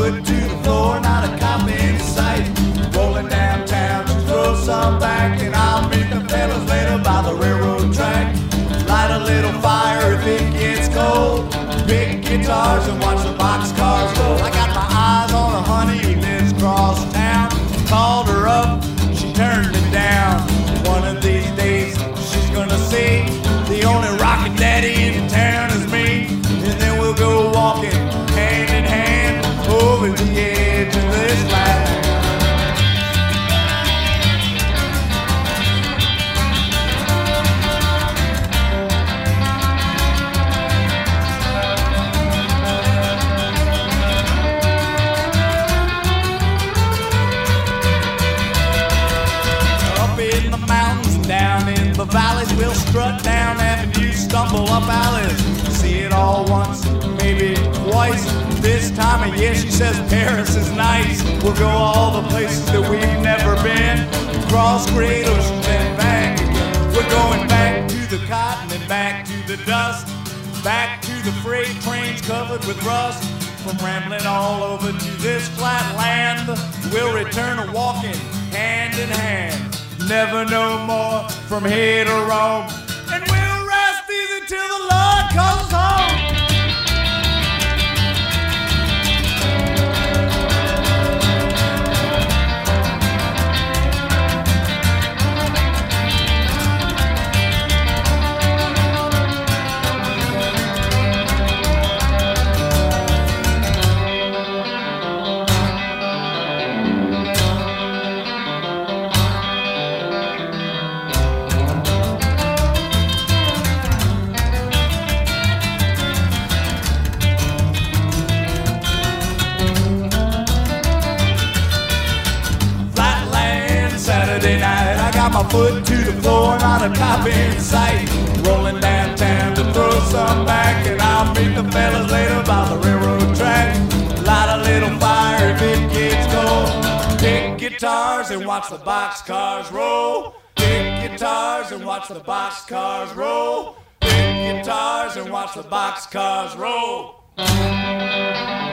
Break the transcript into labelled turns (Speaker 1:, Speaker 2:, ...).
Speaker 1: foot to the floor, not a cop in sight. Rolling downtown to throw some back, and I'll meet the fellas later by the railroad track. Light a little fire if it gets cold. Pick guitars and watch the boxcars roll. I got my eyes on a honey who lives across town. Called her up, she turned me down. One of these days she's gonna see the only rockin' daddy in town is me. And then we'll go walking hand in hand over the edge of this land. Down in the valleys, we'll strut down avenues, stumble up alleys, see it all once, maybe twice. This time of year, she says Paris is nice. We'll go all the places that we've never been, cross great oceans and back again. We're going back to the cotton and back to the dust, back to the freight trains covered with rust. From rambling all over to this flat land, we'll return to walking hand in hand. Never no more from here to Rome, and we'll rest easy till the Lord calls home. Saturday night, I got my foot to the floor, not a cop in sight. Rolling downtown to throw some back, and I'll meet the fellas later by the railroad track. Light a little fire if it gets cold. Pick guitars and watch the boxcars roll. Pick guitars and watch the boxcars roll. Pick guitars and watch the boxcars roll.